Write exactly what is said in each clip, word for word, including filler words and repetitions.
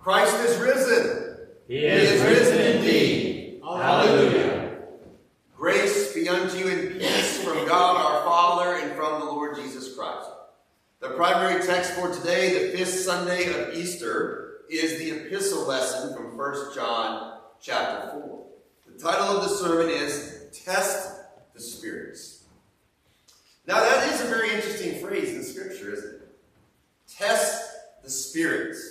Christ is risen. He is risen indeed. Hallelujah. Grace be unto you and peace from God our Father and from the Lord Jesus Christ. The primary text for today, the fifth Sunday of Easter, is the epistle lesson from First John chapter four. The title of the sermon is Test the Spirits. Now that is a very interesting phrase in Scripture, isn't it? Test the spirits.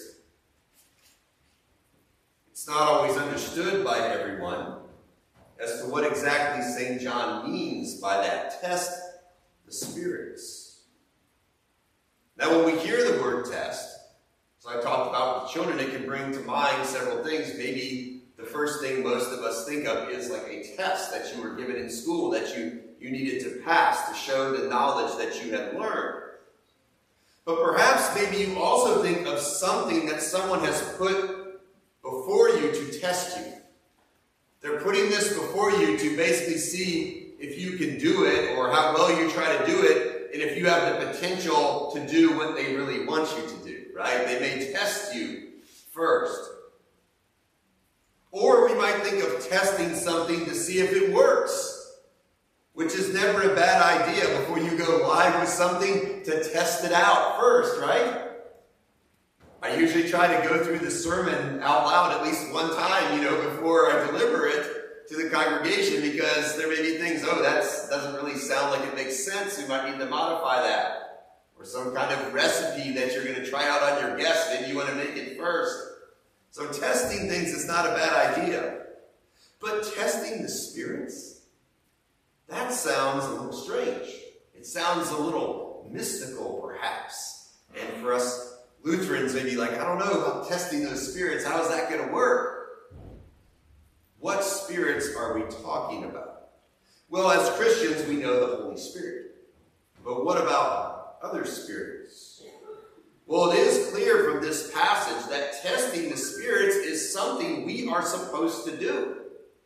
It's not always understood by everyone as to what exactly Saint John means by that. Test the spirits. Now when we hear the word test, as I talked about with children, it can bring to mind several things. Maybe the first thing most of us think of is like a test that you were given in school that you, you needed to pass to show the knowledge that you had learned. But perhaps maybe you also think of something that someone has put before you to test you. They're putting this before you to basically see if you can do it or how well you try to do it and if you have the potential to do what they really want you to do, right? They may test you first. Or we might think of testing something to see if it works, which is never a bad idea before you go live with something to test it out first, right? I usually try to go through the sermon out loud at least one time, you know, before I deliver it to the congregation, because there may be things, oh, that doesn't really sound like it makes sense. We might need to modify that. Or some kind of recipe that you're going to try out on your guests. Maybe you want to make it first. So testing things is not a bad idea. But testing the spirits? That sounds a little strange. It sounds a little mystical, perhaps. And for us Lutherans may be like, I don't know about testing those spirits. How is that going to work? What spirits are we talking about? Well, as Christians, we know the Holy Spirit. But what about other spirits? Well, it is clear from this passage that testing the spirits is something we are supposed to do.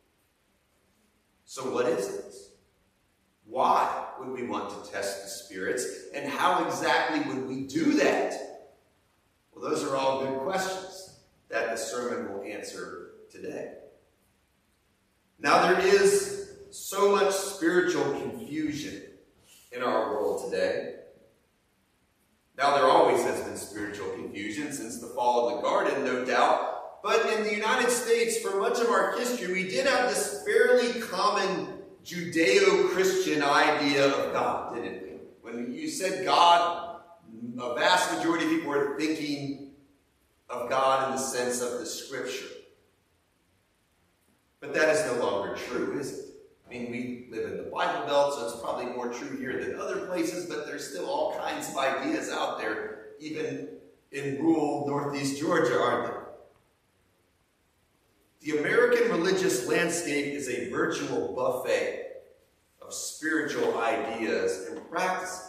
So what is it? Why would we want to test the spirits? And how exactly would we do that? Well, those are all good questions that the sermon will answer today. Now, there is so much spiritual confusion in our world today. Now, there always has been spiritual confusion since the fall of the garden, no doubt. But in the United States, for much of our history, we did have this fairly common Judeo-Christian idea of God, didn't we? When you said God, a vast majority of people were thinking of God in the sense of the Scripture. But that is no longer true, is it? I mean, we live in the Bible Belt, so it's probably more true here than other places, but there's still all kinds of ideas out there, even in rural northeast Georgia, aren't there? The American religious landscape is a virtual buffet of spiritual ideas and practices,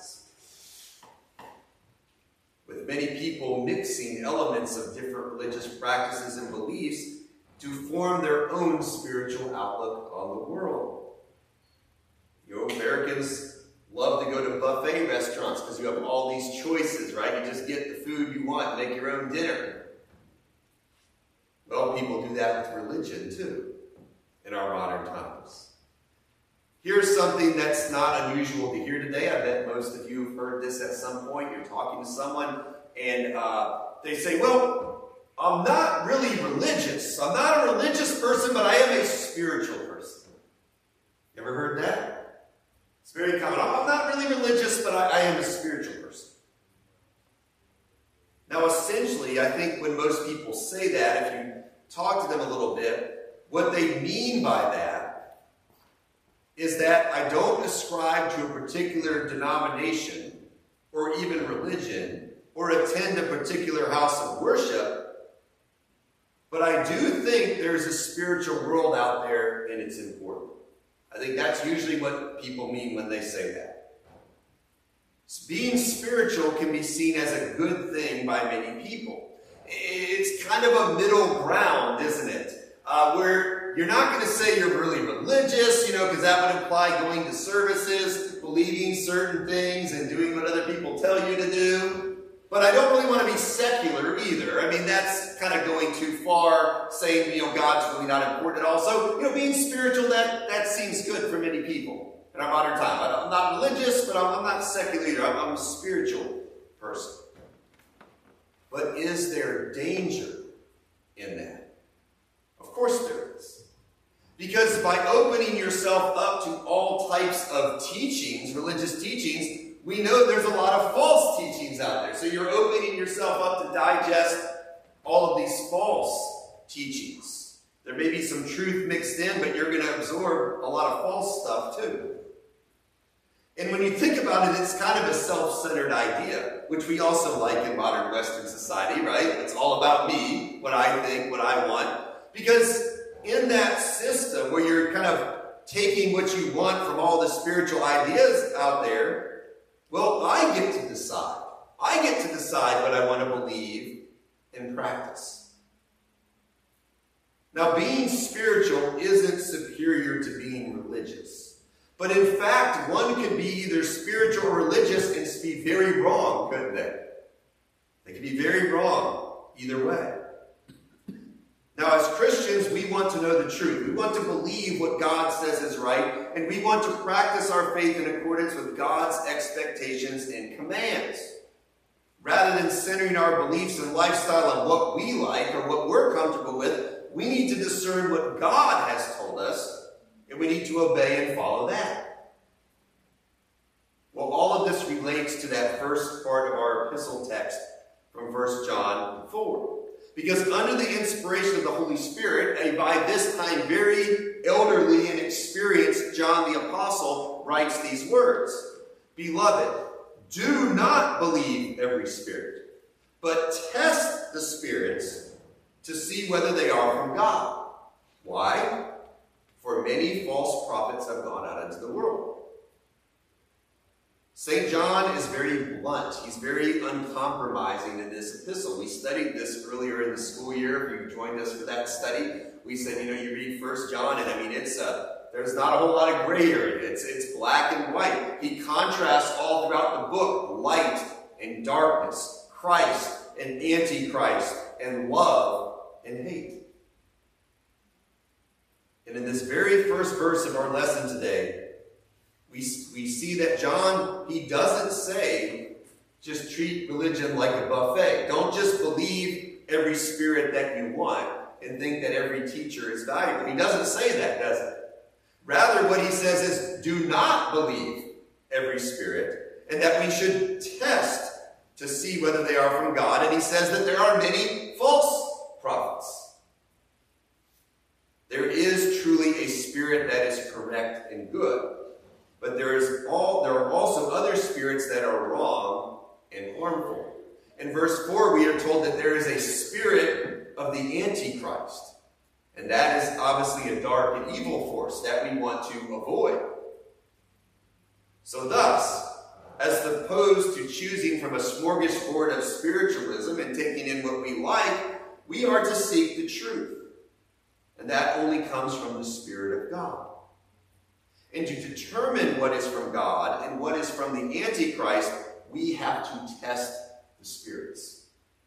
with many people mixing elements of different religious practices and beliefs to form their own spiritual outlook on the world. You know, Americans love to go to buffet restaurants because you have all these choices, right? You just get the food you want, make your own dinner. Well, people do that with religion too in our modern times. Here's something that's not unusual to hear today. I bet most of you have heard this at some point. You're talking to someone and uh, they say, well, I'm not really religious. I'm not a religious person, but I am a spiritual person. You ever heard that? It's very common. I'm not really religious, but I, I am a spiritual person. Now, essentially, I think when most people say that, if you talk to them a little bit, what they mean by that is that I don't ascribe to a particular denomination or even religion or attend a particular house of worship, but I do think there's a spiritual world out there and it's important. I think that's usually what people mean when they say that. Being spiritual can be seen as a good thing by many people. It's kind of a middle ground, isn't it? Uh, where you're not going to say you're really religious, you know, because that would imply going to services, believing certain things, and doing what other people tell you to do. But I don't really want to be secular either. I mean, that's kind of going too far, saying, you know, God's really not important at all. So, you know, being spiritual, that, that seems good for many people in our modern time. I'm not religious, but I'm, I'm not secular either. I'm, I'm a spiritual person. But is there danger in that? Of course there is. Because by opening yourself up to all types of teachings, religious teachings, we know there's a lot of false teachings out there. So you're opening yourself up to digest all of these false teachings. There may be some truth mixed in, but you're going to absorb a lot of false stuff too. And when you think about it, it's kind of a self-centered idea, which we also like in modern Western society, right? It's all about me, what I think, what I want. Because in that system where you're kind of taking what you want from all the spiritual ideas out there, well, I get to decide. I get to decide what I want to believe and practice. Now, being spiritual isn't superior to being religious. But in fact, one can be either spiritual or religious and be very wrong, couldn't they? They can be very wrong either way. Now, as Christians, we want to know the truth. We want to believe what God says is right, and we want to practice our faith in accordance with God's expectations and commands. Rather than centering our beliefs and lifestyle on what we like or what we're comfortable with, we need to discern what God has told us, and we need to obey and follow that. Well, all of this relates to that first part of our epistle text from First John four. Because under the inspiration of the Holy Spirit, a by this time very elderly and experienced John the Apostle writes these words. Beloved, do not believe every spirit, but test the spirits to see whether they are from God. Why? For many false prophets have gone out into the world. Saint John is very blunt. He's very uncompromising in this epistle. We studied this earlier in the school year. If you joined us for that study, we said, you know, you read First John, and I mean, it's a, there's not a whole lot of gray area. It's, it's black and white. He contrasts all throughout the book, light and darkness, Christ and Antichrist, and love and hate. And in this very first verse of our lesson today, We, we see that John, he doesn't say, just treat religion like a buffet. Don't just believe every spirit that you want and think that every teacher is valuable. He doesn't say that, does he? Rather, what he says is, do not believe every spirit, and that we should test to see whether they are from God. And he says that there are many false prophets. There is truly a spirit that is correct and good. But there is all there are also other spirits that are wrong and harmful. In verse four, we are told that there is a spirit of the Antichrist. And that is obviously a dark and evil force that we want to avoid. So thus, as opposed to choosing from a smorgasbord of spiritualism and taking in what we like, we are to seek the truth. And that only comes from the Spirit of God. And to determine what is from God and what is from the Antichrist, we have to test the spirits.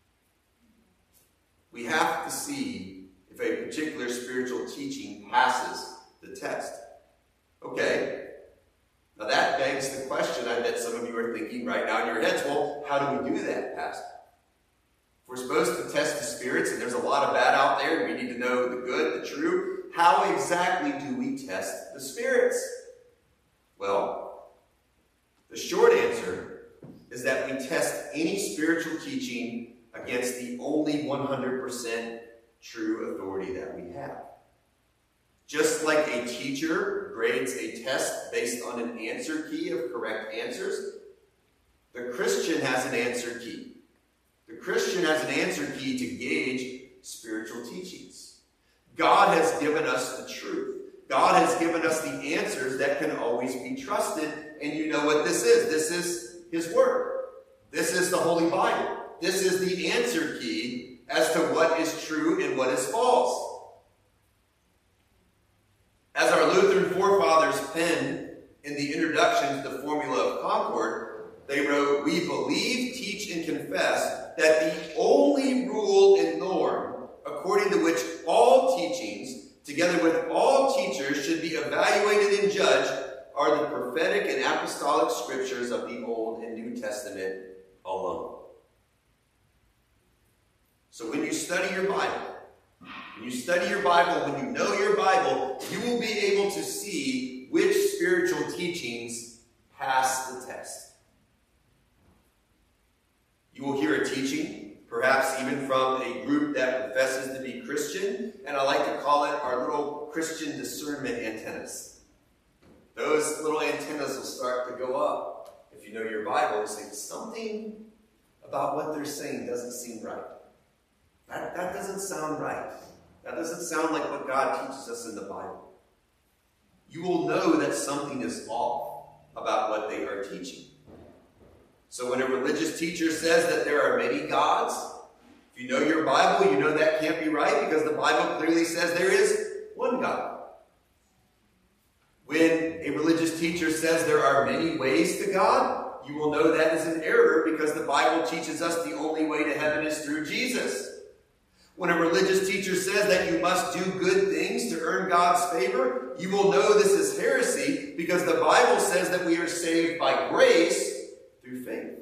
We have to see if a particular spiritual teaching passes the test. Okay, now that begs the question I bet some of you are thinking right now in your heads, well, how do we do that, Pastor? If we're supposed to test the spirits, and there's a lot of bad out there, and we need to know the good, the true. How exactly do we test the spirits? Well, the short answer is that we test any spiritual teaching against the only one hundred percent true authority that we have. Just like a teacher grades a test based on an answer key of correct answers, the Christian has an answer key. The Christian has an answer key to gauge spiritual teachings. God has given us the truth. God has given us the answers that can always be trusted. And you know what this is. This is His Word. This is the Holy Bible. This is the answer key as to what is true and what is false. As our Lutheran forefathers penned in the introduction to the Formula of Concord, they wrote, "We believe, teach, and confess that the only rule and norm according to which all teachings, together with all teachers, should be evaluated and judged are the prophetic and apostolic scriptures of the Old and New Testament alone. So when you study your Bible, when you study your Bible, when you know your Bible, you will be able to see which spiritual teachings pass the test. You will hear a teaching, perhaps even from a group that professes to be Christian, and I like to call it our little Christian discernment antennas. Those little antennas will start to go up. If you know your Bible, you say, something about what they're saying doesn't seem right. That, that doesn't sound right. That doesn't sound like what God teaches us in the Bible. You will know that something is off about what they are teaching. So when a religious teacher says that there are many gods, if you know your Bible, you know that can't be right because the Bible clearly says there is one God. When a religious teacher says there are many ways to God, you will know that is an error because the Bible teaches us the only way to heaven is through Jesus. When a religious teacher says that you must do good things to earn God's favor, you will know this is heresy because the Bible says that we are saved by grace through faith.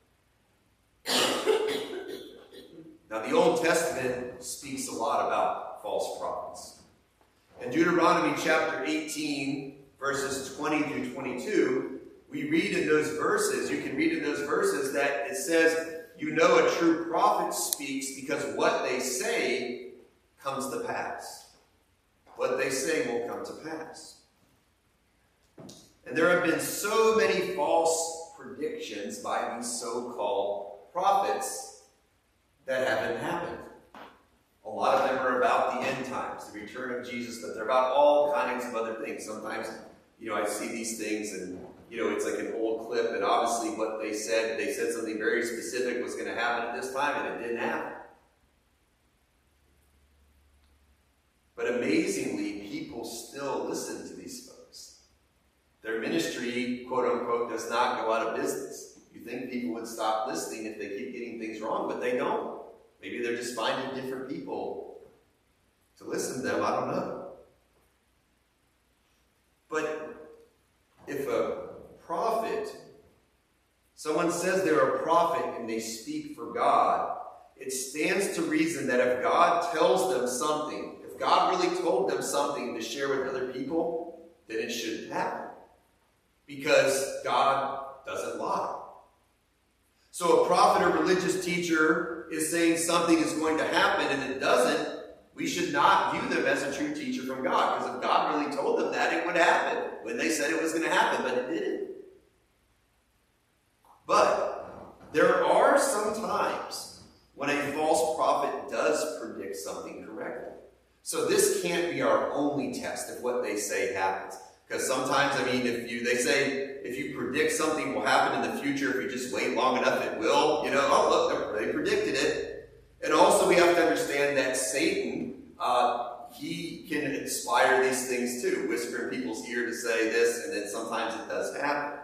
Now, the Old Testament speaks a lot about false prophets. In Deuteronomy chapter eighteen, verses twenty through twenty-two, we read in those verses, you can read in those verses that it says, you know a true prophet speaks because what they say comes to pass. What they say will come to pass. And there have been so many false predictions by these so-called prophets that haven't happened. A lot of them are about the end times, the return of Jesus, but they're about all kinds of other things. Sometimes, you know, I see these things and you know, it's like an old clip, and obviously what they said, they said something very specific was going to happen at this time, and it didn't happen. But amazingly, people still listen to these folks. Their ministry, quote unquote, does not go out of business. You think people would stop listening if they keep getting things wrong, but they don't. Maybe they're just finding different people to listen to them. I don't know. But if a prophet, someone says they're a prophet and they speak for God, it stands to reason that if God tells them something, if God really told them something to share with other people, then it should happen. Because God doesn't lie. So a prophet or religious teacher is saying something is going to happen and it doesn't, we should not view them as a true teacher from God. Because if God really told them that, it would happen when they said it was going to happen, but it didn't. But there are some times when a false prophet does predict something correctly. So this can't be our only test if what they say happens. Because sometimes, I mean, if you they say if you predict something will happen in the future, if you just wait long enough, it will. You know, oh look, they predicted it. And also we have to understand that Satan, uh, he can inspire these things too, whisper in people's ear to say this, and then sometimes it does happen.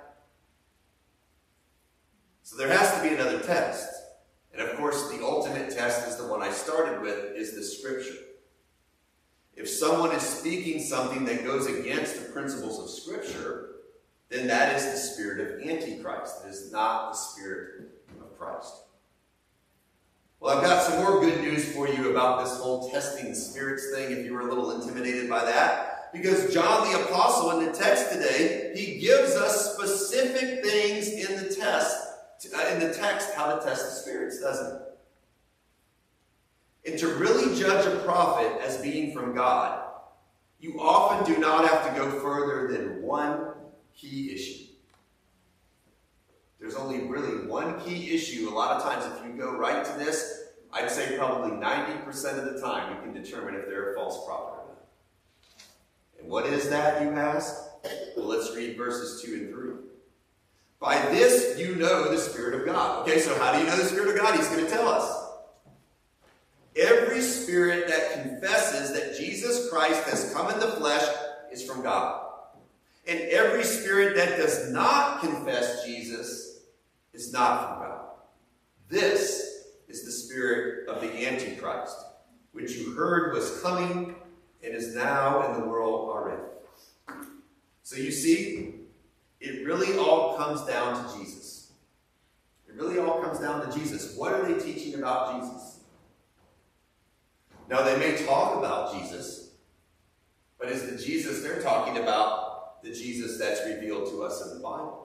So there has to be another test. And of course, the ultimate test is the one I started with, is the Scripture. If someone is speaking something that goes against the principles of Scripture, then that is the spirit of Antichrist. It is not the spirit of Christ. Well, I've got some more good news for you about this whole testing the spirits thing, if you were a little intimidated by that. Because John the Apostle in the text today, he gives us specific things in the test, uh, in the text, how to test the spirits, doesn't it? And to really judge a prophet as being from God, you often do not have to go further than one key issue. There's only really one key issue. A lot of times if you go right to this, I'd say probably ninety percent of the time you can determine if they're a false prophet or not. And what is that, you ask? Well, let's read verses two and three. By this you know the Spirit of God. Okay, so how do you know the Spirit of God? He's going to tell us. Every spirit that confesses that Jesus Christ has come in the flesh is from God. And every spirit that does not confess Jesus is not from God. This is the spirit of the Antichrist, which you heard was coming and is now in the world already. So you see, it really all comes down to Jesus. It really all comes down to Jesus. What are they teaching about Jesus? Now, they may talk about Jesus, but is the Jesus they're talking about the Jesus that's revealed to us in the Bible?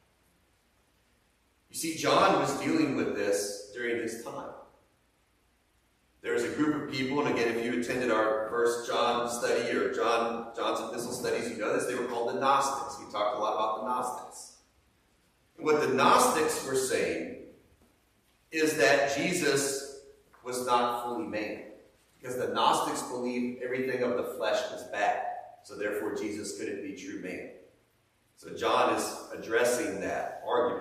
You see, John was dealing with this during his time. There was a group of people, and again, if you attended our First John study or John John's epistle studies, you know this, they were called the Gnostics. We talked a lot about the Gnostics. And what the Gnostics were saying is that Jesus was not fully man, because the Gnostics believed everything of the flesh was bad, so therefore Jesus couldn't be true man. So John is addressing that argument.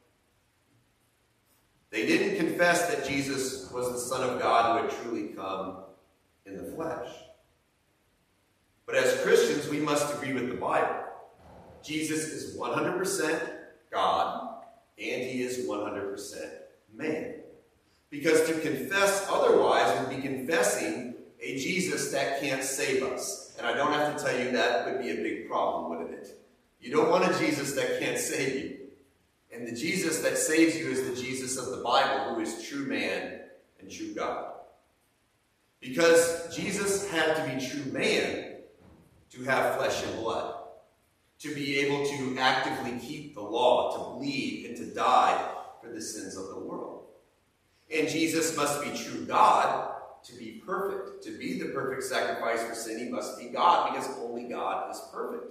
They didn't confess that Jesus was the Son of God who had truly come in the flesh. But as Christians, we must agree with the Bible. Jesus is one hundred percent God, and he is one hundred percent man. Because to confess otherwise would be confessing a Jesus that can't save us. And I don't have to tell you that would be a big problem, wouldn't it? You don't want a Jesus that can't save you. And the Jesus that saves you is the Jesus of the Bible, who is true man and true God. Because Jesus had to be true man to have flesh and blood, to be able to actively keep the law, to bleed and to die for the sins of the world. And Jesus must be true God to be perfect. To be the perfect sacrifice for sin, he must be God, because only God is perfect.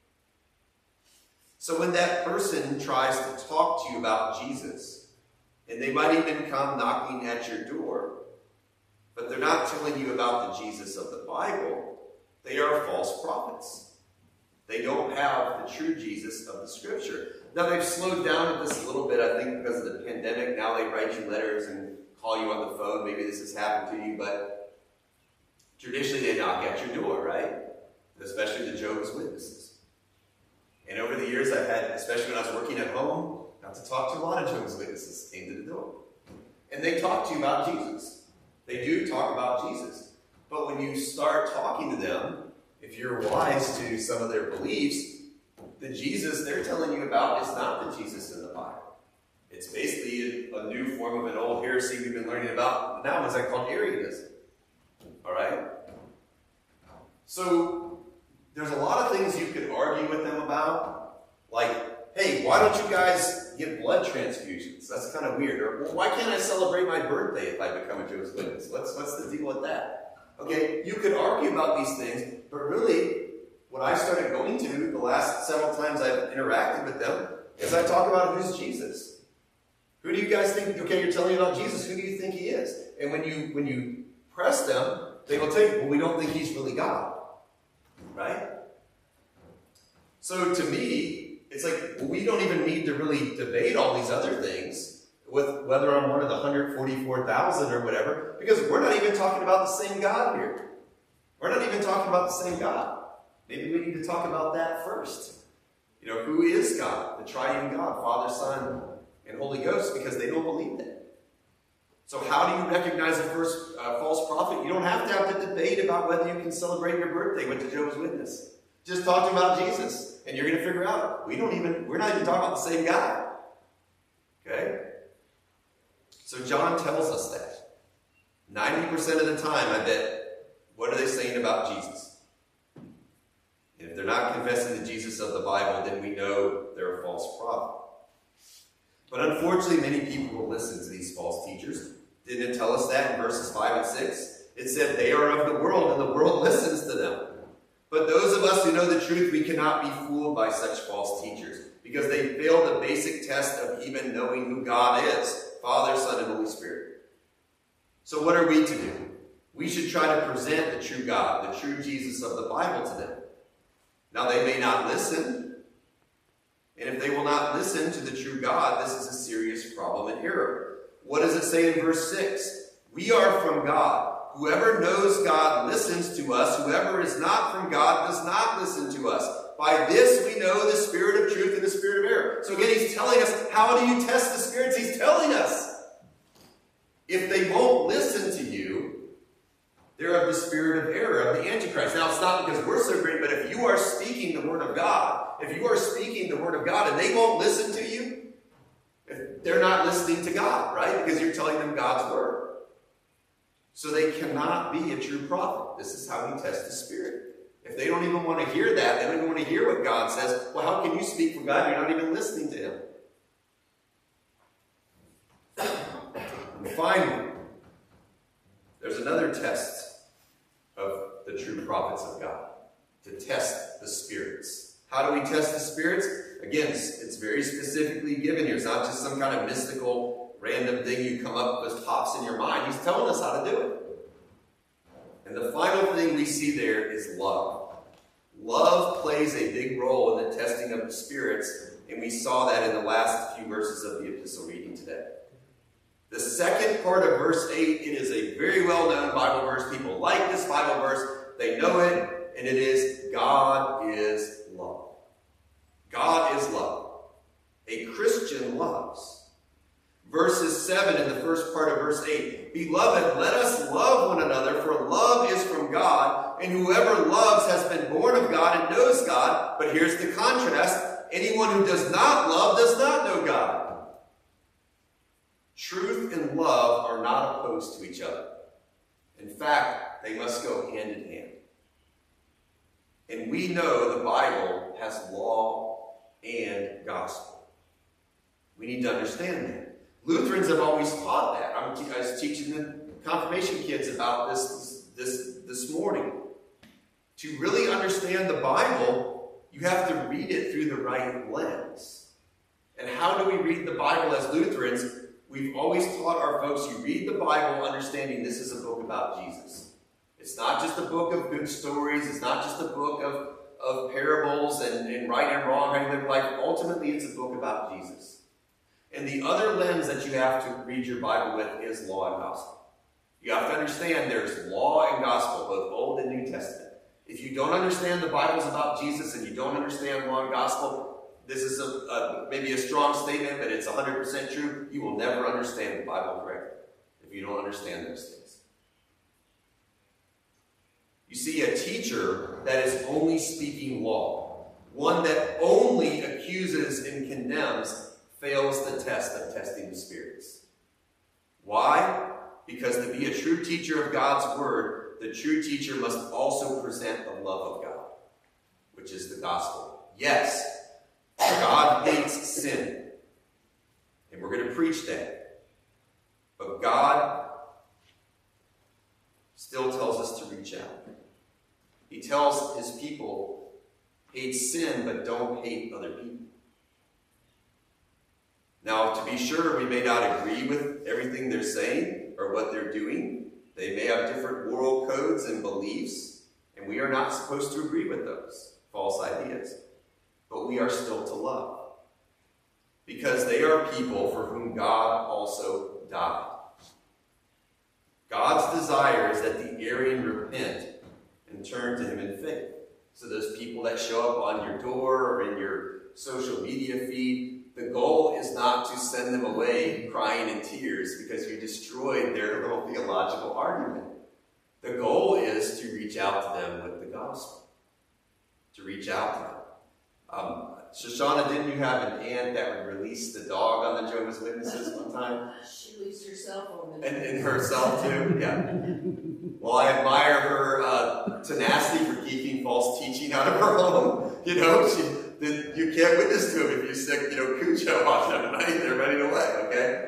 So when that person tries to talk to you about Jesus, and they might even come knocking at your door, but they're not telling you about the Jesus of the Bible, they are false prophets. They don't have the true Jesus of the Scripture. Now, they've slowed down at this a little bit, I think, because of the pandemic. Now they write you letters and call you on the phone. Maybe this has happened to you, but traditionally they knock at your door, right? Especially the Jehovah's Witnesses. And over the years I've had, especially when I was working at home, got to talk to a lot of Jehovah's Witnesses came to the door. And they talk to you about Jesus. They do talk about Jesus. But when you start talking to them, if you're wise to some of their beliefs, the Jesus they're telling you about is not the Jesus in the Bible. It's basically a, a new form of an old heresy we've been learning about now, is that called Arianism. All right? So there's a lot of things you could argue with them about, like, hey, why don't you guys get blood transfusions? That's kind of weird. Or, well, why can't I celebrate my birthday if I become a Jehovah's Witness? What's, what's the deal with that? Okay, you could argue about these things, but really, what I started going to the last several times I've interacted with them is I talk about who's Jesus. Who do you guys think, okay, you're telling me about Jesus, who do you think he is? And when you, when you press them, they will tell you, well, we don't think he's really God. Right? So to me, it's like, well, we don't even need to really debate all these other things with whether I'm one of the one hundred forty-four thousand or whatever, because we're not even talking about the same God here. We're not even talking about the same God. Maybe we need to talk about that first. You know, who is God? The triune God, Father, Son, and Holy Ghost, because they don't believe that. So how do you recognize a first uh, false prophet? You don't have to have the debate about whether you can celebrate your birthday with the Jehovah's Witness. Just talk to them about Jesus, and you're going to figure out we don't even we're not even talking about the same guy. Okay? So John tells us that ninety percent of the time, I bet, what are they saying about Jesus? And if they're not confessing the Jesus of the Bible, then we know they're a false prophet. But unfortunately, many people will listen to these false teachers. Didn't it tell us that in verses five and six? It said they are of the world, and the world listens to them. But those of us who know the truth, we cannot be fooled by such false teachers, because they fail the basic test of even knowing who God is, Father, Son, and Holy Spirit. So what are we to do? We should try to present the true God, the true Jesus of the Bible to them. Now, they may not listen. And if they will not listen to the true God, this is a serious problem and error. What does it say in verse six? We are from God. Whoever knows God listens to us. Whoever is not from God does not listen to us. By this we know the spirit of truth and the spirit of error. So again, he's telling us, how do you test the spirits? He's telling us. If they won't listen to you, they're of the spirit of error, of the Antichrist. Now, it's not because we're so great, but if you are speaking the word of God, if you are speaking the word of God and they won't listen to you, if they're not listening to God, right? Because you're telling them God's word. So they cannot be a true prophet. This is how we test the spirit. If they don't even want to hear that, they don't even want to hear what God says, well, how can you speak for God? You're not even listening to him. And finally, there's another test of the true prophets of God, to test the spirits. How do we test the spirits? Again, it's very specifically given here. It's not just some kind of mystical, random thing you come up with, pops in your mind. He's telling us how to do it. And the final thing we see there is love. Love plays a big role in the testing of the spirits, and we saw that in the last few verses of the epistle reading today. The second part of verse eight, it is a very well-known Bible verse. People like this Bible verse. They know it, and it is, God is love. God is love. A Christian loves. Verses seven in the first part of verse eight. Beloved, let us love one another, for love is from God, and whoever loves has been born of God and knows God. But here's the contrast. Anyone who does not love does not know God. Truth and love are not opposed to each other. In fact, they must go hand in hand. And we know the Bible has law and gospel. We need to understand that. Lutherans have always taught that. I'm, I was teaching the confirmation kids about this, this this morning. To really understand the Bible, you have to read it through the right lens. And how do we read the Bible as Lutherans? We've always taught our folks, you read the Bible understanding this is a book about Jesus. It's not just a book of good stories. It's not just a book of, of parables and, and right and wrong, how you live life. Ultimately, it's a book about Jesus. And the other lens that you have to read your Bible with is law and gospel. You have to understand there's law and gospel, both Old and New Testament. If you don't understand the Bible's about Jesus and you don't understand law and gospel, this is a, a, maybe a strong statement, but it's one hundred percent true. You will never understand the Bible correctly if you don't understand those things. You see, a teacher that is only speaking law, one that only accuses and condemns, fails the test of testing the spirits. Why? Because to be a true teacher of God's word, the true teacher must also present the love of God, which is the gospel. Yes, God hates sin, and we're going to preach that. But God still tells us to reach out. He tells his people, hate sin, but don't hate other people. Now, to be sure, we may not agree with everything they're saying or what they're doing. They may have different moral codes and beliefs, and we are not supposed to agree with those false ideas. But we are still to love, because they are people for whom God also died. God's desire is that the erring repent and turn to him in faith. So those people that show up on your door or in your social media feed, the goal is not to send them away crying in tears because you destroyed their little theological argument. The goal is to reach out to them with the gospel. To reach out to them. Um, Shoshana, didn't you have an aunt that would release the dog on the Jehovah's Witnesses one time? She released herself on the And, and herself too? Yeah. Well, I admire her uh, tenacity for keeping false teaching out of her home. You know, she, the, you can't witness to them if you stick, you know, Cujo on them, right? They're running away, okay?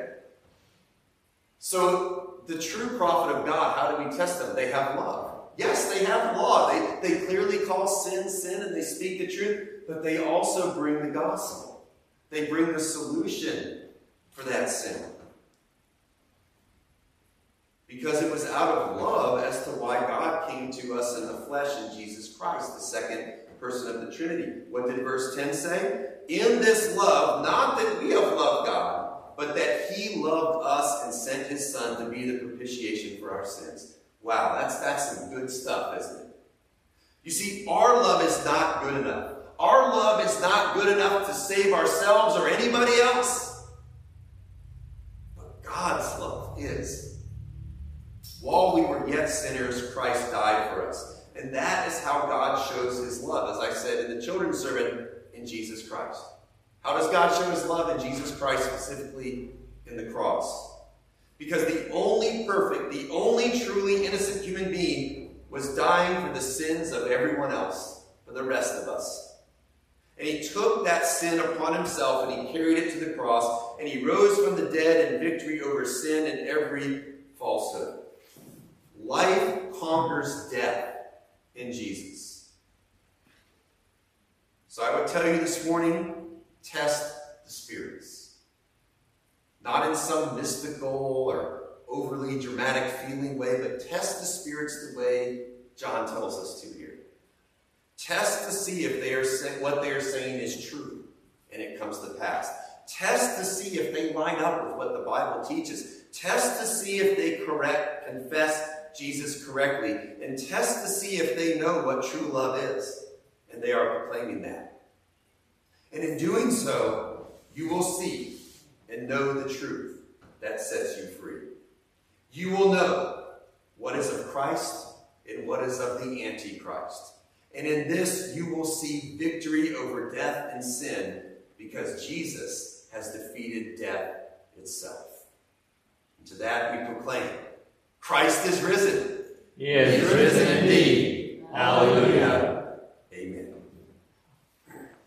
So, the true prophet of God, how do we test them? They have love. Yes, they have law. They, they clearly call sin, sin, and they speak the truth, but they also bring the gospel. They bring the solution for that sin. Because it was out of love as to why God came to us in the flesh in Jesus Christ, the second person of the Trinity. What did verse ten say? In this love, not that we have loved God, but that he loved us and sent his Son to be the propitiation for our sins. Wow, that's, that's some good stuff, isn't it? You see, our love is not good enough. Our love is not good enough to save ourselves or anybody else. But God's love is. were yet sinners, Christ died for us. And that is how God shows his love, as I said in the children's sermon, in Jesus Christ. How does God show his love in Jesus Christ, specifically in the cross? Because the only perfect, the only truly innocent human being was dying for the sins of everyone else, for the rest of us. And he took that sin upon himself and he carried it to the cross, and he rose from the dead in victory over sin and every falsehood. Life conquers death in Jesus. So I would tell you this morning, test the spirits. Not in some mystical or overly dramatic feeling way, but test the spirits the way John tells us to here. Test to see if they are saying, what they are saying is true and it comes to pass. Test to see if they line up with what the Bible teaches. Test to see if they correct, confess Jesus correctly, and test to see if they know what true love is, and they are proclaiming that. And in doing so, you will see and know the truth that sets you free. You will know what is of Christ and what is of the Antichrist. And in this, you will see victory over death and sin, because Jesus has defeated death itself. And to that we proclaim, Christ is risen. He is risen indeed. Hallelujah.